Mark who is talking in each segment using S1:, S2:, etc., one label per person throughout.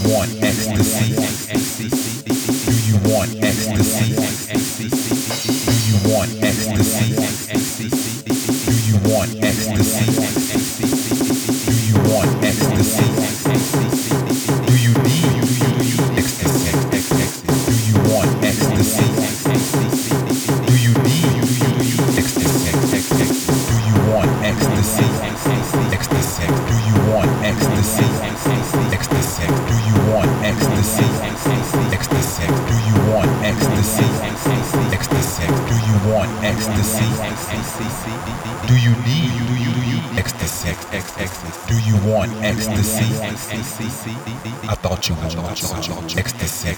S1: want ecstasy? Do you want ecstasy? Do you want ecstasy? Do you want ecstasy? Do you want ecstasy? Do you need ecstasy? Do you want ecstasy? Do you need ecstasy? Do you want ecstasy? Ecstasy. Do you want ecstasy? Ecstasy. Do you want ecstasy? Ecstasy. Do you want ecstasy? Ecstasy. Do you want ecstasy? Do you need ecstasy? Do you want ecstasy? I thought you would want ecstasy.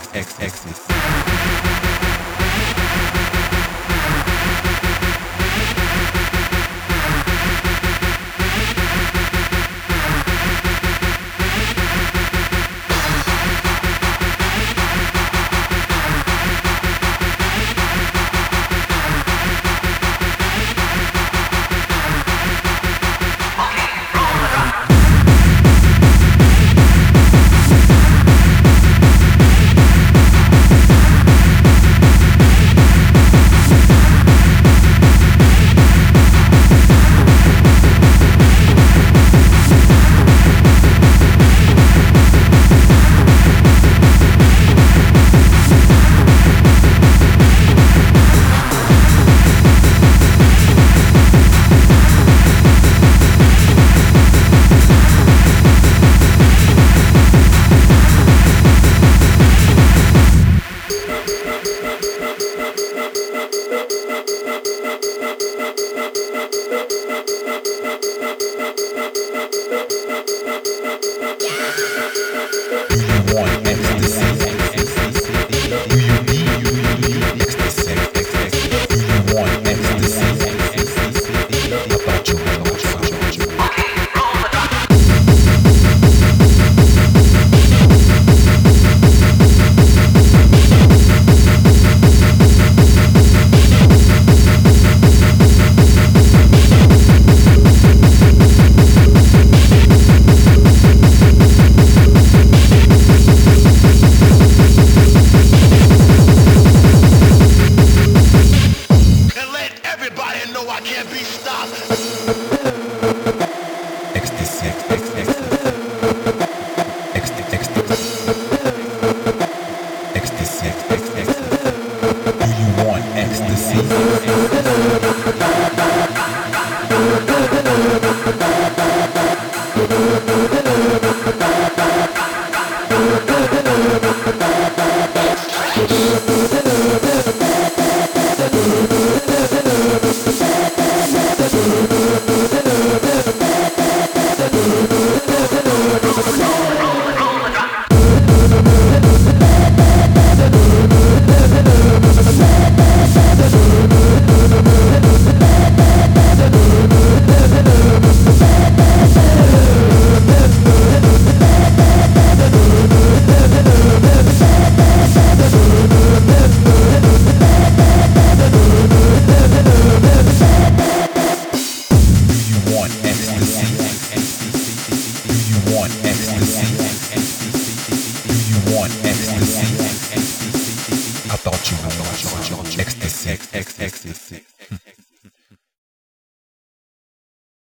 S1: I thought you would want ecstasy.